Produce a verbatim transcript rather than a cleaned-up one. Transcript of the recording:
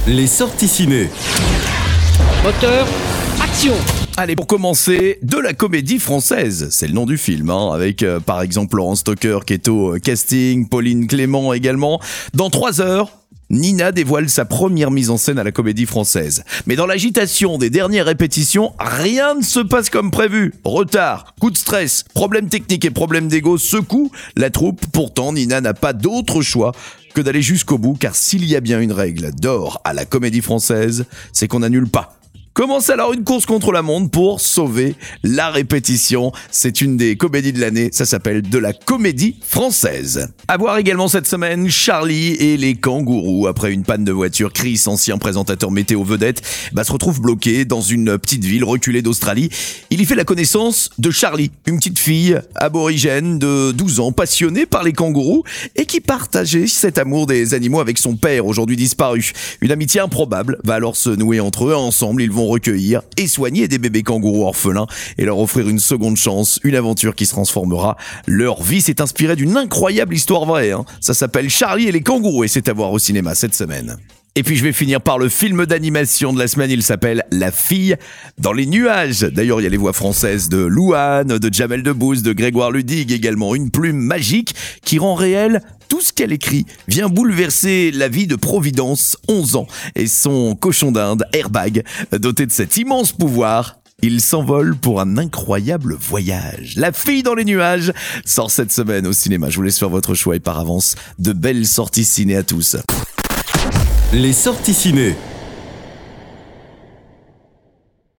Les sorties ciné. Moteur, action. Allez, pour commencer, de la comédie française, c'est le nom du film, hein, avec euh, par exemple Laurent Stocker qui est au euh, casting, Pauline Clément également. Dans trois heures, Nina dévoile sa première mise en scène à la comédie française. Mais dans l'agitation des dernières répétitions, rien ne se passe comme prévu. Retard, coup de stress, problèmes techniques et problèmes d'ego secouent la troupe. Pourtant, Nina n'a pas d'autre choix que d'aller jusqu'au bout, car s'il y a bien une règle d'or à la comédie française, c'est qu'on n'annule pas. Commence alors une course contre la montre pour sauver la répétition. C'est une des comédies de l'année, ça s'appelle de la comédie française. À voir également cette semaine, Charlie et les kangourous. Après une panne de voiture, Chris, ancien présentateur météo vedette, bah, se retrouve bloqué dans une petite ville reculée d'Australie. Il y fait la connaissance de Charlie, une petite fille aborigène de douze ans, passionnée par les kangourous et qui partageait cet amour des animaux avec son père, aujourd'hui disparu. Une amitié improbable va alors se nouer entre eux. Ensemble, ils vont recueillir et soigner des bébés kangourous orphelins et leur offrir une seconde chance, une aventure qui se transformera leur vie. C'est inspiré d'une incroyable histoire vraie, hein. Ça s'appelle Charlie et les kangourous et c'est à voir au cinéma cette semaine. Et puis je vais finir par le film d'animation de la semaine, il s'appelle La fille dans les nuages. D'ailleurs, il y a les voix françaises de Louane, de Jamel Debbouze, de Grégoire Ludig, également une plume magique qui rend réel tout ce qu'elle écrit, vient bouleverser la vie de Providence, onze ans, et son cochon d'Inde, Airbag, doté de cet immense pouvoir. Il s'envole pour un incroyable voyage. La fille dans les nuages sort cette semaine au cinéma. Je vous laisse faire votre choix et par avance, de belles sorties ciné à tous. Les sorties ciné.